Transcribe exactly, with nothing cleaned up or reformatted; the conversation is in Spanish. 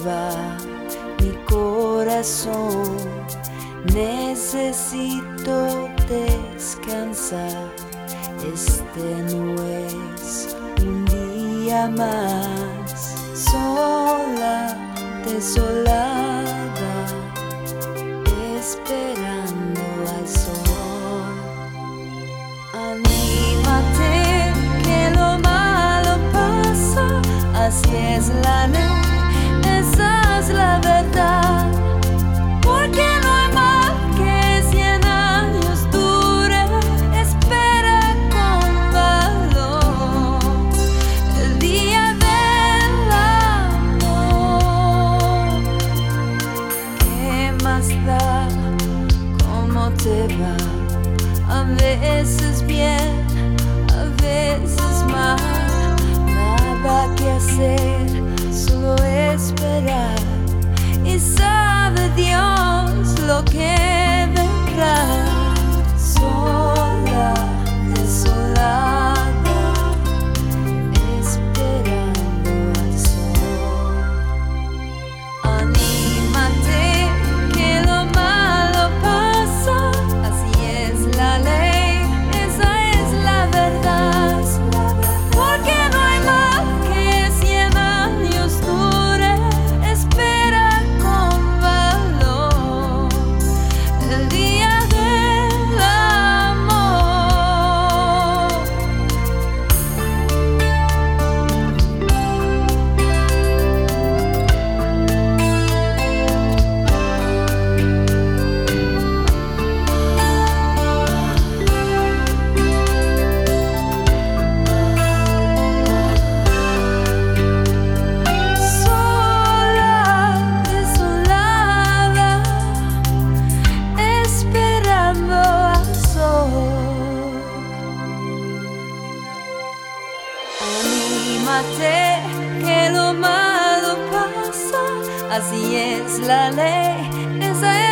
va mi corazón, necesito descansar. Este no es un día más, sola, desolada, esperando al sol. Anímate, que lo malo pasa, así es la ley, esa es la verdad. Porque no hay mal que cien años dure, espera con valor el día del amor. ¿Qué más da cómo te va? A veces bien, a veces mal, nada que hacer, solo esperar. Y sabe Dios lo que vendrá. Sola, desolada, esperando al sol. Anímate, que lo malo pasa, así es la ley, esa es la verdad. Porque no hay mal que cien años dure, espera con valor el día del amor. Sola, desolada, esperando al sol. Anímate, que lo malo pasa, así es la ley, esa es